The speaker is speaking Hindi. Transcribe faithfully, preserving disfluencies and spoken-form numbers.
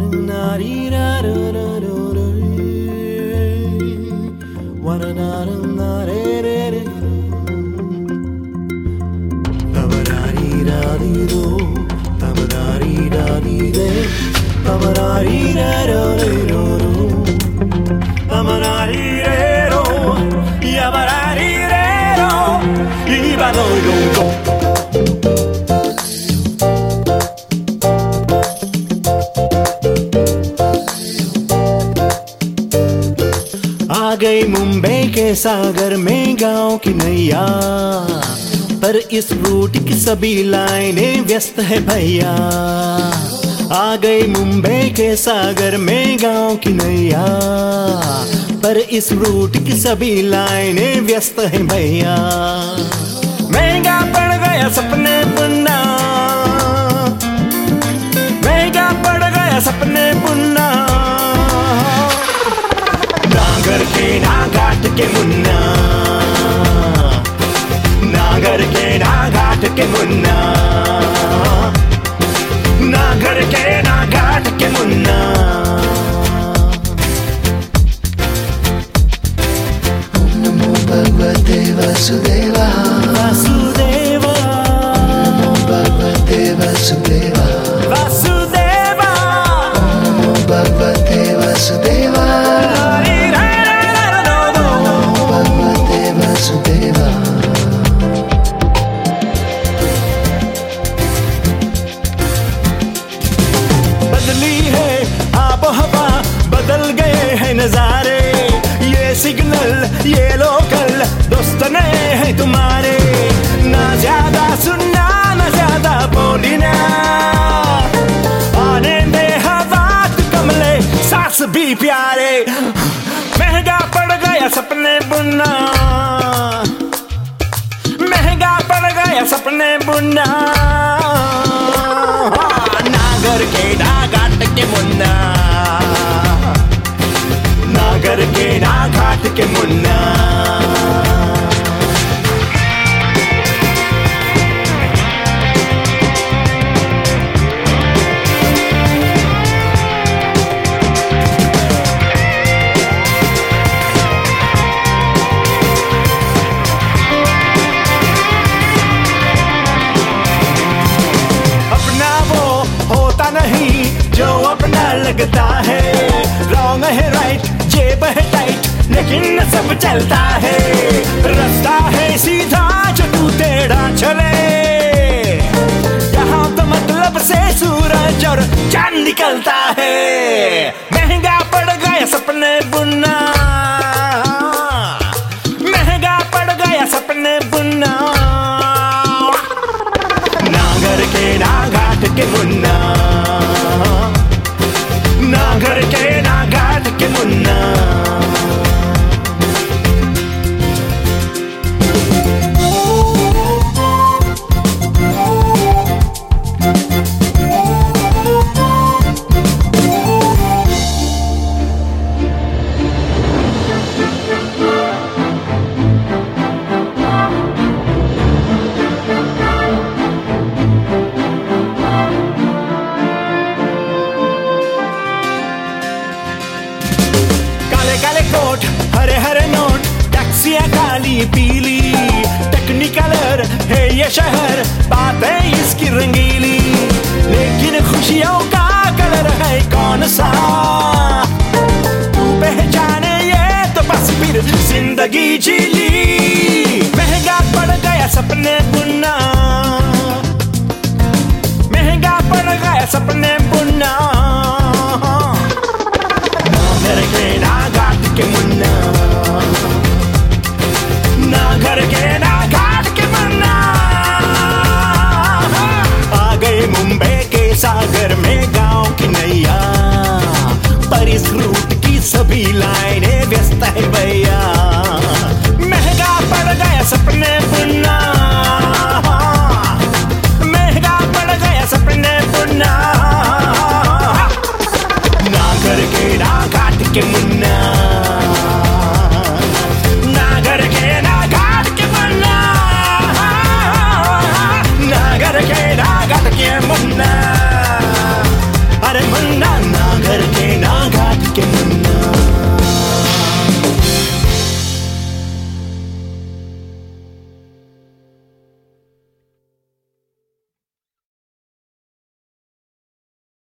आ गई मुंबई के सागर में गांव की नैया, पर इस रूट की सभी लाइनें व्यस्त है भैया। आ गई मुंबई के सागर में गांव की नैया, पर इस रूट की सभी लाइनें व्यस्त है भैया। महंगा पड़ गया सपने बुनना, महंगा पड़ गया सपने बुनना, नागर के ना घाट के मुन्ना, नागर के ना घाट के मुन्ना, नागर के ना घाट के मुन्ना। ओम नमो भगवते वासुदेवा, वासुदेवा, ओम नमो भगवते वासुदेवा, वासुदेवा, ओम नमो भगवते वासुदेवा, भगवते वासुदेवा। बदली है आबो हवा, बदल गए हैं नजारे, ये सिग्नल ये लोकल दोस्त ने है तुम्हारे। ना ज्यादा सुनना ना ज्यादा बोलना, आने दे हवा तू कमले सांस भी प्यारे। महंगा पड़ गया सपने बुनना, महंगा पड़ गया सपने बुनना, नागर के ना घाट के मुन्ना, नागर के ना घाट के मुन्ना। नहीं जो अपना लगता है, रॉन्ग है राइट, जेब है टाइट, लेकिन सब चलता है। रास्ता है सीधा जो तू टेढ़ा चले, यहाँ तो मतलब से सूरज और चांद निकलता है। महंगा पड़ गया सपने बुनना, महंगा पड़ गया सपने बुनना, नागर के ना घाट के मुन्ना, नागर के ना घाट के मुन्ना। काले कोट हरे हरे नोट, टैक्सियां काली पीली, टेक्निकलर है ये शहर, बातें इसकी रंगीली, लेकिन खुशियों का कलर है कौन सा, तू पहचाने ये तो बस फिर जिंदगी जी ली। महंगा पड़ गया सपने बुनना, महंगा पड़ गया सपने बुनना,